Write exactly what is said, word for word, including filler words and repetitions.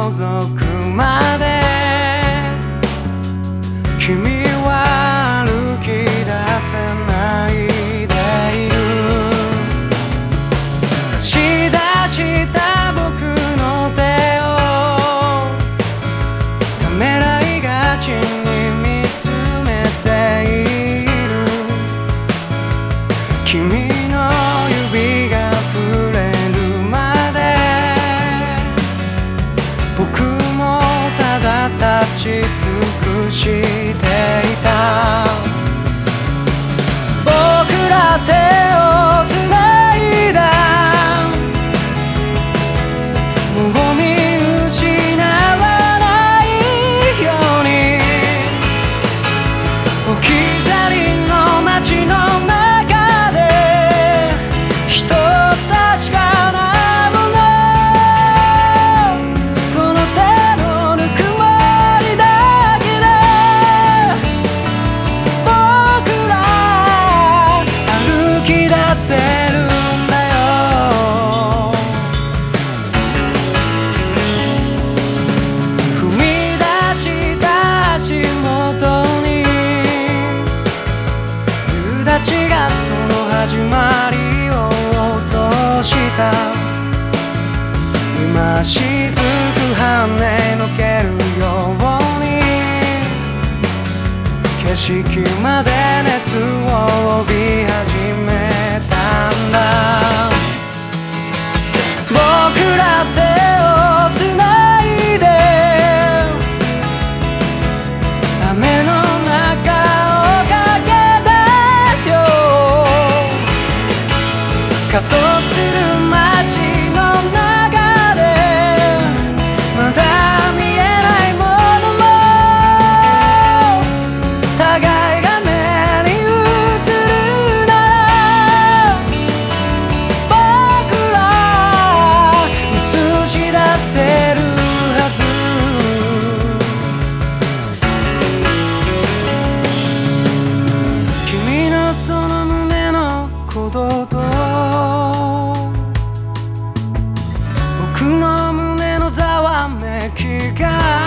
覗くまで君は歩き出せないでいる。差し出した僕の手をためらいがちに見つめている。君の指が触れるまで僕もただ立ち尽くしていた。僕ら手をつないだもう見失わないように置き去りの街の中で一つ確かなものこの手のぬくもりだけで僕ら歩き出せるんだよ。踏み出した足元に夕立がその始まりを落とした。今雫跳ねのけるように景色まで熱を帯び始めたんだ。僕ら手をつないで雨の中を駆け出すよ。加速する街の中でまだ見えないものも互いが目に映るなら僕ら映し出せるはず。君のその胸の鼓動と僕の胸のざわめきが